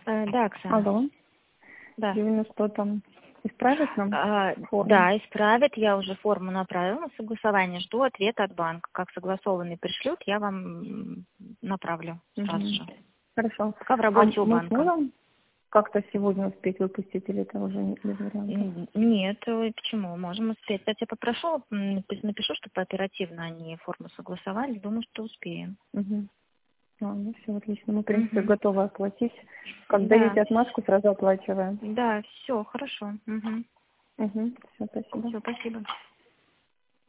Да, Оксана. Алло. Да. Юлина, что там? Исправят нам форму? Да, исправят. Я уже форму направила на согласование. Жду ответа от банка. Как согласованный пришлют, я вам направлю сразу же. Хорошо. Пока в работе у мы банка. сможем как-то сегодня успеть выпустить, или это уже не без вариантов? Нет, почему? Можем успеть. Кстати, я попрошу, напишу, чтобы оперативно они форму согласовали. Думаю, что успеем. Ну все, отлично. Мы, в принципе, готовы оплатить. Как Да. даете отмашку, сразу оплачиваем. Да, все, хорошо. Все, спасибо. Все, спасибо.